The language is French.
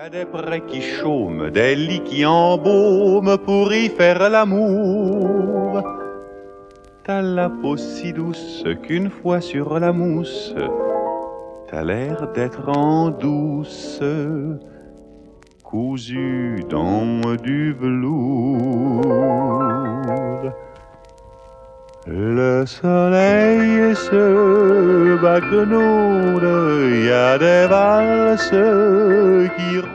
a des prés qui chôment, des lits qui embaument pour y faire l'amour. T'as la peau si douce qu'une fois sur la mousse, t'as l'air d'être en douce, cousu dans du velours. Le soleil se bat grenouille, y a des valses qui